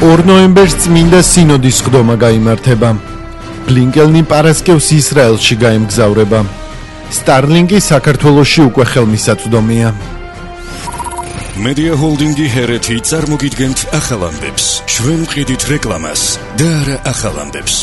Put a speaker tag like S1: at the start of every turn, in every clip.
S1: 2 ნოემბერს წმინდა სინოდის ხდომა გაიმართება. ბლინკენი პარასკევს ისრაელში გაემგზავრება. სტარლინგი საქართველოში უკვე ხელმისაწვდომია.
S2: Media Holding-ი ჰერეთი წარმოგიდგენთ ახალ ამბებს. ჩვენ ვყიდით რეკლამას და არა ახალ ამბებს.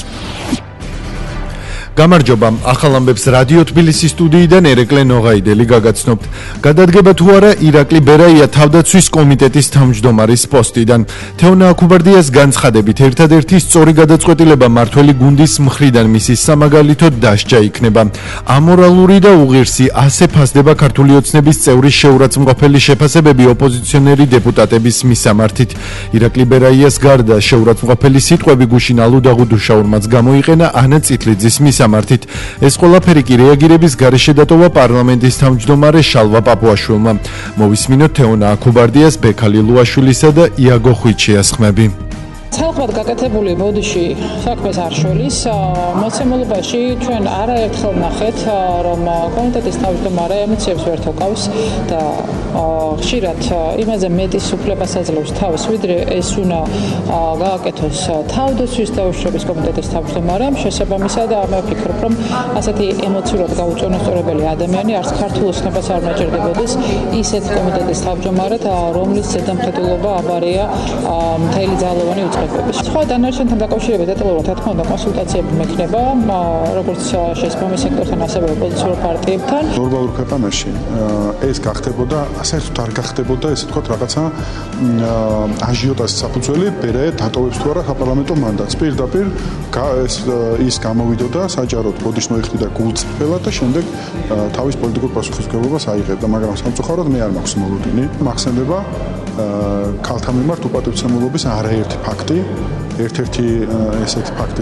S1: გამარჯობა, ახალ ამბებს რადიო თბილისის სტუდიიდან ერეკლე ნოღაიდელი გაგაცნობთ. გადადგება თუ არა ირაკლი ბერაია თავდაცვის კომიტეტის თავმჯდომარის პოსტიდან. თეონა აქუბარდიას განცხადებით ერთადერთი სწორი გადაწყვეტილება მართველი გუნდის მხრიდან მისის სამაგალითოდ დასჯა იქნება. ამორალური და უღირსი ასე ფასდება ქართული ოცნების წევრის შეურაცხმყოფელი შეფასებები ოპოზიციონერი დეპუტატების მისამართით. ირაკლი ბერაიას გარდა შეურაცხმყოფელი სიტყვები გუშინ ალუდაღუდუშაურმაც გამოიყენა ანა წითლიძის მისამართით. ეს ყველაფერი კი რეაგირების გარეშე დატოვა პარლამენტის თავმჯდომარე შალვა პაპუაშვილმა. მოვისმინოთ თეონა აქუბარდიას, ბექალი ლუაშვილისა და იაგო ხვიჩიას ხმები.
S3: ცალკეულად გაკეთებული ბოდიში საქმეს არ შორის მოცემულობაში ჩვენ არაერთხელ ნახეთ, რომ კომიტეტის თავმჯდომარე ემოციებს ვერ თოკავს და ხშირად იმაზე მეტის უფლებას აძლევს თავს, ვიდრე ეს უნდა გააკეთოს თავდაცვის და უშიშროების კომიტეტის თავმჯდომარემ. შესაბამისად, მე ვფიქრობ, რომ ასეთი ემოციურად გაუწონასწორებელი ადამიანი არც ქართულ ოცნებას არ მაჭირდებოდეს ისეთ კომიტეტის თავმჯდომარედ, რომლის ზედამხედველობა აბარია მთელი ძალოვანი სხვა დანარჩენთან დაკავშირებით დეტალურად რა თქმა უნდა კონსულტაციები მექნება როგორც შესაბამი სექტორთან ასევე ოპოზიციურ პარტიებთან.
S4: ნორმალურ ქვეყანაში ეს გახდებოდა, საერთოდ არ გახდებოდა ესე ვთქვათ რაღაცა აჟიოტაჟის საფუძველი ბერაია დატოვებს თუ არა საპარლამენტო მანდატს. პირდაპირ ის გამოვიდოდა საჯაროდ ბოდიშს მოიხდიდა გულწრფელად და შემდეგ თავის პოლიტიკურ პასუხისმგებლობას აიღებდა, მაგრამ სამწუხაროდ მე არ მაქვს მოლოდინი. მახსენდება ქალთა მიმართ უპატივცემულობის არაერთი ფაქტი. ერთ-ერთი ესეთი ფაქტის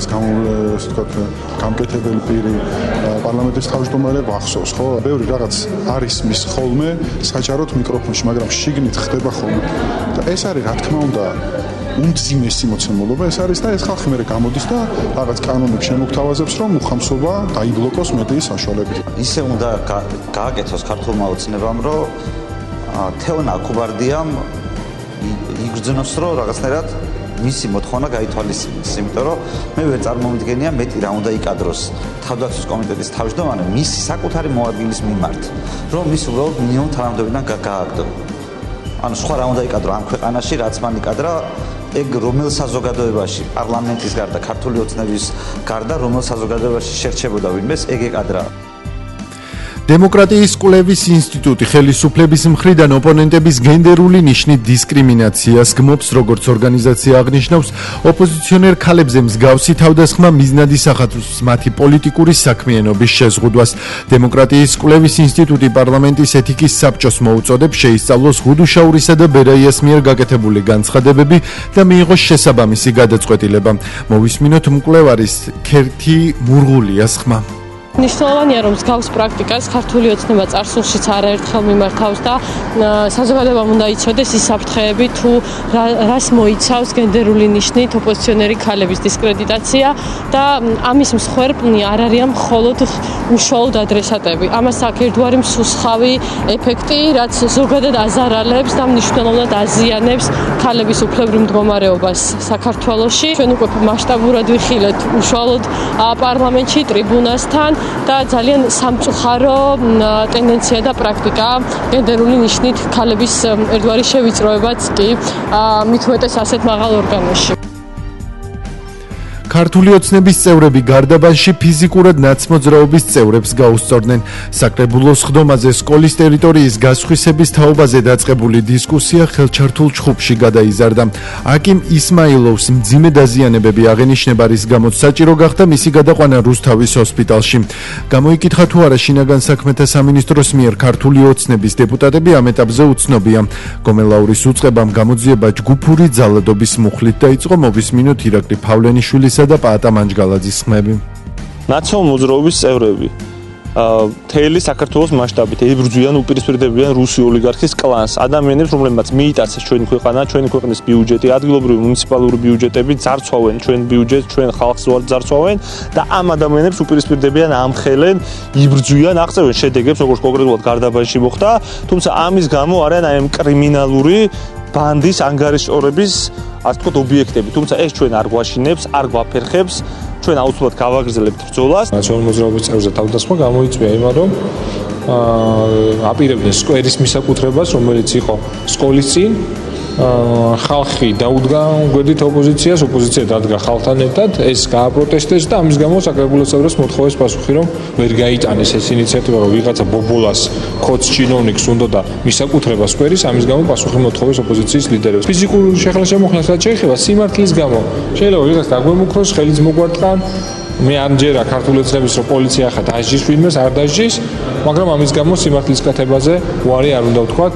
S4: გამკეთებელი პირი პარლამენტის თავმჯდომარე ვახსოვს, ხო? ბევრი რაღაც არის მის ხოლმე საჯაროდ მიკროფონში, მაგრამ შიგნით ხდება ხოლმე. და ეს არის რა თქმა უნდა უმძიმესი მოცემულობა ეს არის და ეს ხალხი მერე გამოდის და რაღაც კანონებს შემოგთავაზებს, რომ უხამსობა დაიბლოკოს მედიის საშუალებით.
S5: ისე უნდა გააკეთოს ქართულმა ოცნებამ, რომ თეონა აქუბარდიამ იგრძნოს, რომ რაღაცნაირად მისი მოთხოვნა გაითვალისწინოს, იმიტომ რომ მე ვერ წარმომიდგენია მეტი რა უნდა იკადროს თავდაცვის კომიტეტის თავმჯდომარე მისი საკუთარი მოადგილის მიმართ, რომ ის უბრალოდ მინიმუმ თანამდებობიდან გააგდო. ანუ სხვა რა უნდა იკადრო ამ ქვეყანაში, რაც მან იკადრა, ეგ რომელ საზოგადოებაში, პარლამენტის გარდა, ქართული ოცნების გარდა, რომელ საზოგადოებაში შერჩებოდა ვინმეს, ეგ ეკადრა.
S1: დემოკრატიის კვლევის ინსტიტუტი ხელისუფლების მხრიდან ოპონენტების გენდერული ნიშნით დისკრიმინაციას გმობს, როგორც ორგანიზაცია აღნიშნავს, ოპოზიციონერ ქალებზე მსგავსი თავდასხმა მიზნად ისახავს მათი პოლიტიკური საქმიანობის შეზღუდვას. დემოკრატიის კვლევის ინსტიტუტი პარლამენტის ეთიკის საბჭოს მოუწოდებს შეისწავლოს ღუდუშაურისა და ბერაიას მიერ გაკეთებული განცხადებები და მიიღოს შესაბამისი გადაწყვეტილება. მოვისმინოთ მკვლევარის ქერთი მურღულიას ხმა.
S6: ნიშნულოვანია, რომ მსგავს პრაქტიკას ქართული ოცნება წარსულშიც არაერთხელ მიმართავს და საზოგადოებამ უნდა იცოდეს ის საფრთხეები, თუ რას მოიცავს გენდერული ნიშნით ოპოზიციონერი ქალების დისკრედიტაცია და ამის მსხვერპლნი არ არიან მხოლოდ უშუალოდ ადრესატები. ამას აქვს ერთგვარი მსუსხავი ეფექტი, რაც ზოგადად აზარალებს და მნიშვნელოვნად აზიანებს ქალების უფლებრივ მდგომარეობას საქართველოში. ჩვენ უკვე მასშტაბურად ვიხილეთ უშუალოდ პარლამენტში ტრიბუნასთან და ძალიან სამწუხარო ტენდენცია და პრაქტიკა გენდერული ნიშნით ქალების ერთგვარი შევიწროებაც კი მით უმეტეს ასეთ მაღალ ორგანოში.
S1: ქართული ოცნების წევრები გარდაბანში ფიზიკურად ნაცმოძრაობის წევრებს გაუსწორდნენ. საკრებულოს ხდომაზე სკოლის ტერიტორიის გასხვისების თაობაზე დაწყებული დისკუსია ხელჩართულ ჩხუბში გადაიზარდა. აკიმ ისმაილოვს მძიმე დაზიანებები აღენიშნება, რის გამოც საჭირო გახდა მისი გადაყვანა რუსთავის ჰოსპიტალში. გამოიკითხა თუ არა შინაგან საქმეთა სამინისტროს მიერ ქართული ოცნების დეპუტატები ამ ეტაპზე უცნობია. გომელაურის უწყებამ გამოძიება ჯგუფური ძალადობის მუხლით დაიწყო. მოვისმინოთ ირაკლი ფავლენიშვილის და პაატა მანჯგალაძის ხმები.
S7: ნაციონალური მოძრაობის წევრები მთელი საქართველოს მასშტაბით ებრძვიან, უპირისპირდებიან რუსი ოლიგარქის კლანს, ადამიანებს, რომლებმაც მიიტაცეს ჩვენი ქვეყანა, ჩვენი ქვეყნის ბიუჯეტი, ადგილობრივი მუნიციპალური ბიუჯეტები ძარცვავენ ჩვენ ბიუჯეტს, ჩვენ ხალხს ძარცვავენ და ამ ადამიანებს უპირისპირდებიან, ამხელენ, იბრძვიან, აღწევენ შედეგებს, როგორც კონკრეტულად გარდაბანში მოხდა, თუმცა ამის გამო არიან აი ამ კრიმინალური ბანდის ანგარიშორების ასე ვთქვათ, ობიექტები, თუმცა ეს ჩვენ არ გვაშინებს, არ გვაფერხებს, ჩვენ აუცილებლად გავაგრძელებთ ბრძოლას.
S8: ნაციონალური მოძრაობის წევრთა თავდასხმა გამოიწვია იმან, რომ აპირებდნენ სკვერის მისაკუთრებას, რომელიც იყო სკოლის წინ. ხალხი დაუდგა გვერდით ოპოზიციას, ოპოზიცია დადგა ხალხთან ერთად, ეს გააპროტესტეს და ამის გამო საკრებულოს წევრებს მოთხოვეს პასუხი, რომ ვერ გაიტანეს ეს ინიციატივა, რომ ვიღაცა ბობოლას ქოც ჩინოვნიკს უნდა და მისაკუთრება სკვერის, ამის გამო პასუხი მოთხოვეს ოპოზიციის ლიდერებს. ფიზიკურ შეხლა-შემოხლას რაც შეეხება სიმართლის გამო, შეიძლება ვიღაც დაგვემუქროს, ხელიც მოგვარტყან. მე არ მჯერა ქართული ოცნების რომ პოლიცია ახლა დაჟის ვინმეს, არ დაჟის, მაგრამ ამის გამო სიმართლის კათებაზე უარი არ უნდა ვთქვათ.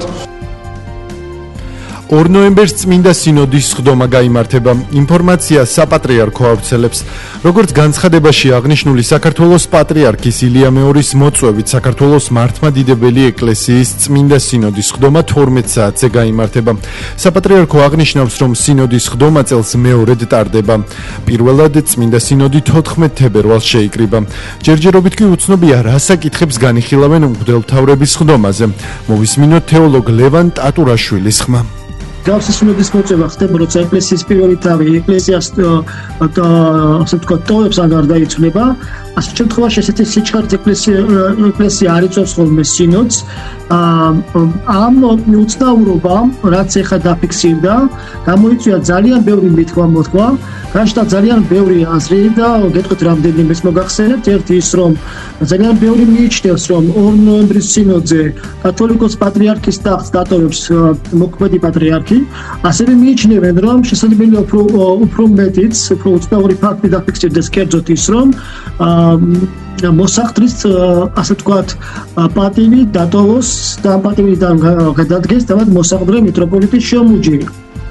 S1: 2 ნოემბერს წმინდა სინოდის სხდომა გაიმართება. ინფორმაცია საპატრიარქო ავრცელებს. როგორც განცხადებაში აღნიშნული, საქართველოს პატრიარქის ილია მეორის მოწვევით საქართველოს მართლმადიდებელი ეკლესიის წმინდა სინოდის სხდომა 12 საათზე გაიმართება. საპატრიარქო აღნიშნავს, რომ სინოდის სხდომა წელს მეორედ ტარდება. პირველად წმინდა სინოდი 14 თებერვალს შეიკრიბა. ჯერჯერობით კი უცნობია, რა საკითხებს განიხილავენ მღვდელმთავრების სხდომაზე. მოვისმინოთ თეოლოგ ლევან ტატურაშვილის ხმა.
S9: Გავსის სინოდის მოწვევა ხდება, როცა ეკლესიის პირველი თავი ეკლესიას ასე ვთქვათ, ტოვებს ან გარდაიცვლება. ასე შემთხვევაში ესეთი სიჩქარით ეკლესია არ იწვევს ხოლმე სინოდს. ამ უცნაურობამ, რაც ეხლა დაფიქსირდა, გამოიწვია ძალიან ბევრი მითქმა-მოთქმა, განშტა ძალიან ბევრი აზრი და გეტყვით რამდენიმეს მოგახსენებთ. ერთი ის, რომ ძალიან ბევრი მიიჩნევს, რომ 2 ნოემბრის სინოდზე კათოლიკოს პატრიარქის ტახტს დატოვებს მოქმედი პატრიარქი. ასევე მიიჩნევენ, რომ შესაძლებელია უფრო მეტიც, უფრო უცნაური ფაქტი დაფიქსირდეს კერძოდ ის, რომ მოსახდრის ასე ვთქვათ პატივი დატოვოს და პატივიდან გადადგეს თავად მოსახდრე მიტროპოლიტის შემუჯირი.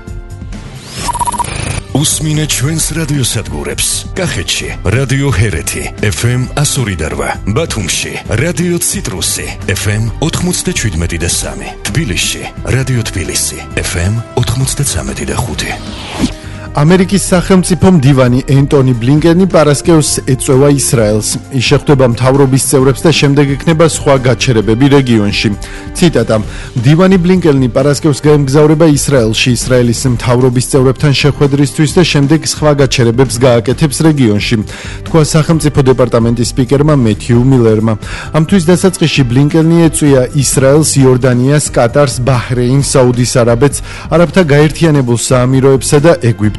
S2: უსმინეთ ჩვენს რადიოსადგურებს. კახეთში რადიო ჰერეთი FM 102.8, ბათუმში რადიო ციტრუსი FM 97.3, თბილისში რადიო თბილისი FM 93.5.
S1: ამერიკის სახელმწიფო მდივანი ენტონი ბლინკენი პარასკევს ეწევა ისრაელს. ის შეხვდება მთავრობის წევრებს და შემდეგ იქნება სხვა გაჩერებები რეგიონში. ციტატა: მდივანი ბლინკენი პარასკევს გაემგზავრება ისრაელში ისრაელის მთავრობის წევრებთან შეხვედრისთვის და შემდეგ სხვა გაჩერებებს გააკეთებს რეგიონში, თქვა სახელმწიფო დეპარტამენტის სპიკერმა მეთიუ მილერმა. ამ თვის დასაწყისში ბლინკენი ეწვია ისრაელს, იორდანიას, კატარს, ბაჰრეინს, საუდის არაბეთს, არაბთა გაერთიანებულ საამიროებსა და ეგვიპტეს.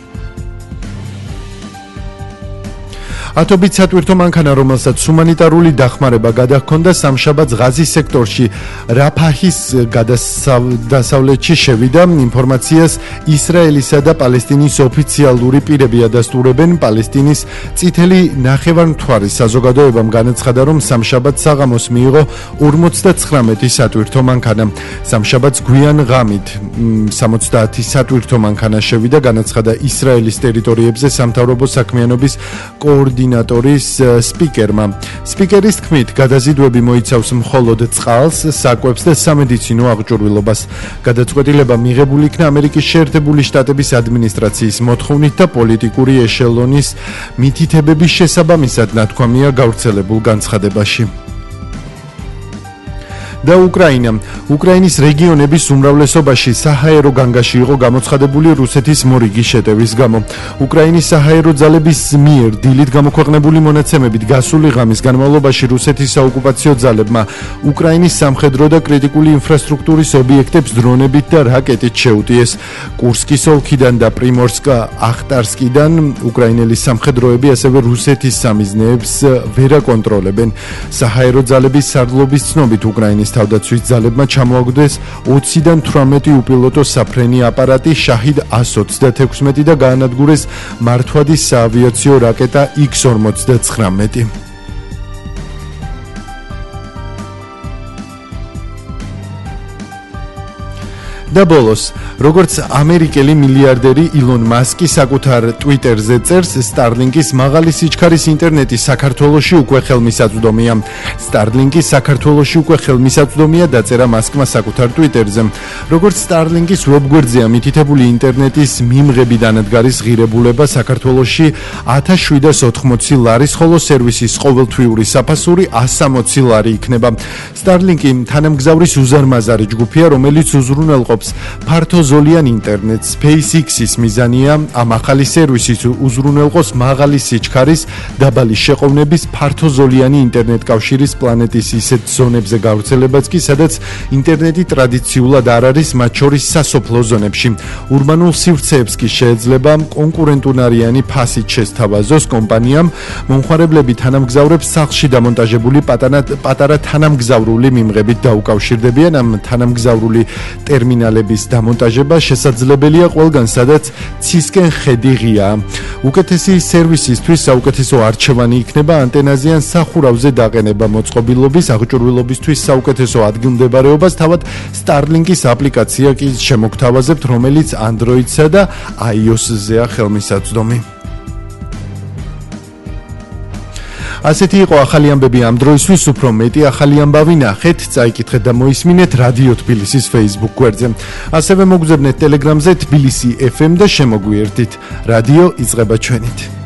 S1: ათობით სატვირთო მანქანა, რომელსაც ჰუმანიტარული დახმარება გადაჰქონდა სამშაბათს ღაზის სექტორში რაფაჰის დასავლეთში შევიდა. ინფორმაციას ისრაელისა და პალესტინის ოფიციალური პირები ადასტურებენ. პალესტინის წითელი ნახევარმთვარის საზოგადოებამ განაცხადა, რომ სამშაბათს საღამოს მიიღო 59 სატვირთო მანქანა. სამშაბათს გვიან ღამით 70 სატვირთო მანქანა შევიდა, განაცხადა ისრაელის ტერიტორიებზე სამთავრობო საქმიანობის კოორდინატორის სპიკერმა. სპიკერის თქმით, გადაზიდვები მოიცავს მხოლოდ წყალს, საკვებს და სამედიცინო აღჭურვილობას. გადაწყვეტილება მიღებული იქნა ამერიკის შეერთებული შტატების ადმინისტრაციის მოთხოვნით და პოლიტიკური ეშელონის მითითებების შესაბამისად, ნათქვამია გავრცელებულ განცხადებაში. და უკრაინის რეგიონების უმრავლესობაში საჰაერო განგაში იყო გამოცხადებული რუსეთის მორიგი შეტევის გამო. უკრაინის საჰაერო ძალების მიერ დილით გამოქვეყნებული მონაცემებით გასული ღამის განმავლობაში რუსეთის საოკუპაციო ძალებმა უკრაინის სამხედრო და კრიტიკული ინფრასტრუქტურის ობიექტებს დრონებით და რაკეტით შეუტიეს. კურსკის ოლქიდან და პრიმორსკ-ახტარსკიდან უკრაინელი სამხედროები ასევე რუსეთის სამიზნეებს ვერ აკონტროლებენ. საჰაერო ძალების სარდლობის ცნობით უკრაინის თავდაცვის ძალებმა ჩამოაგდეს 20-დან 18 უპილოტო საფრენი აპარატი შაჰიდ 126 და გაანადგურეს მართვადის საავიაციო რაკეტა X-59. და ბოლოს, როგორც ამერიკელი მილიარდერი ილონ მასკი საკუთარ ტვიტერზე წერს, სტარლინკის მაღალი სიჩქარის ინტერნეტი საქართველოში უკვე ხელმისაწვდომია. სტარლინკის საქართველოში უკვე ხელმისაწვდომია დაწერა მასკმა საკუთარ ტვიტერზე. როგორც სტარლინკის ვებგვერდზეა მითითებული ინტერნეტის მიმღები დანადგარის ღირებულება საქართველოში 1780 ლარის, ხოლო სერვისის ყოველთვიური საფასური 160 ლარი იქნება. სტარლინკი თანამგზავრის უზარმაზარი ჯგუფია, რომელიც უზრუნველყოფს მზადობს ფართოზოლიან ინტერნეტს. SpaceX-ის მიზანია ამ ახალი სერვისის უზრუნველყოს მაღალი სიჩქარის, დაბალი შეყოვნების ფართოზოლიანი ინტერნეტ კავშირის პლანეტის ისეთ ზონებზე გავრცელებაც კი, სადაც ინტერნეტი ტრადიციულად არ არის, მათ შორის სასოფლო ზონებში. ურბანულ სივრცეებს კი შეეძლება კონკურენტუნარიანი ფასით შესთავაზოს კომპანიამ. მომხმარებლები თანამგზავრებს სახლში დამონტაჟებული პატარა თანამგზავრული მიმღებით დაუკავშირდებიან. ამ თანამგზავრული ტერმინალების დამონტაჟება შესაძლებელია ყველგან, სადაც ცისკენ ხედი ღიაა. უკეთესი სერვისისთვის საუკეთესო არჩევანი იქნება ანტენაზე ან სახურავზე დაყენება. მოწყობილობის აღჭურვილობისთვის საუკეთესო ადგილმდებარეობას თავად Starlink-ის აპლიკაცია კი შემოგთავაზებთ, რომელიც Android-სა და iOS-ზეა ხელმისაწვდომი. ასეთი იყო ახალი ამბები ამ დროისთვის. უფრო მეტი ახალი ამბავი ნახეთ, წაიკითხეთ და მოისმინეთ რადიო თბილისის Facebook გვერდზე. ასევე მოგზაურობთ Telegram-ზე Tbilisi FM და შემოგვიერთდით. რადიო იწყება ჩვენით.